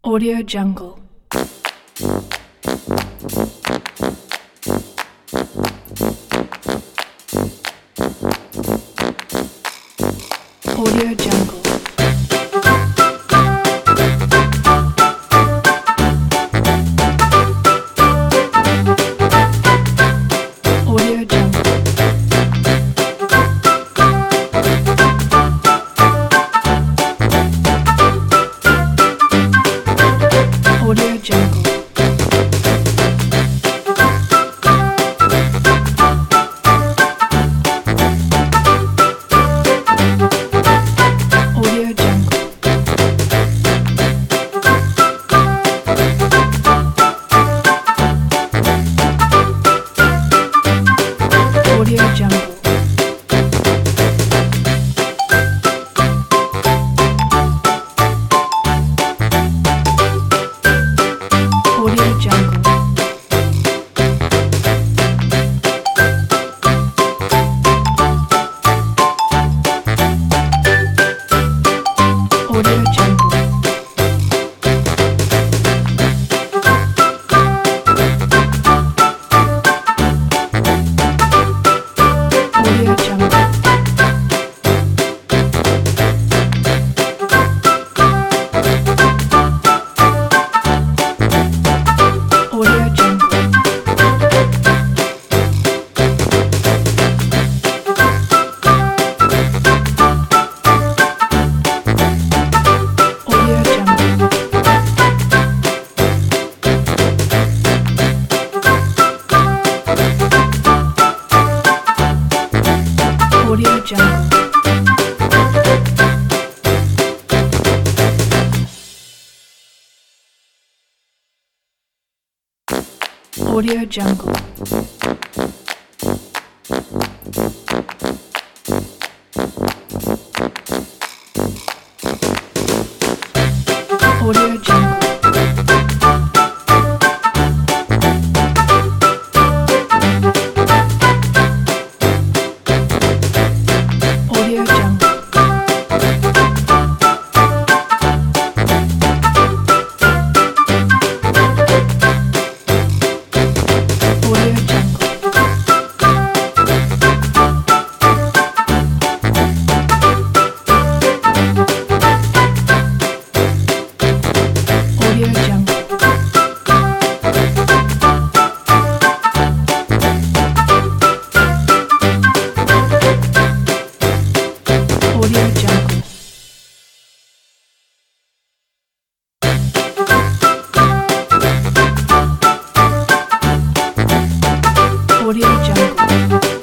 Audio Jungle. Audio Jungle. Audio Jungle. Audio Jungle. Audio Jungle. Audio Jungle. Audio Jungle. Audio Jungle. Audio Jungle. Audio Jungle. Audio Jungle. Audio Jungle. Audio Jungle. Audio Jungle. Audio Jungle. Audio Jungle. Audio Jungle. Audio Jungle. Audio Jungle.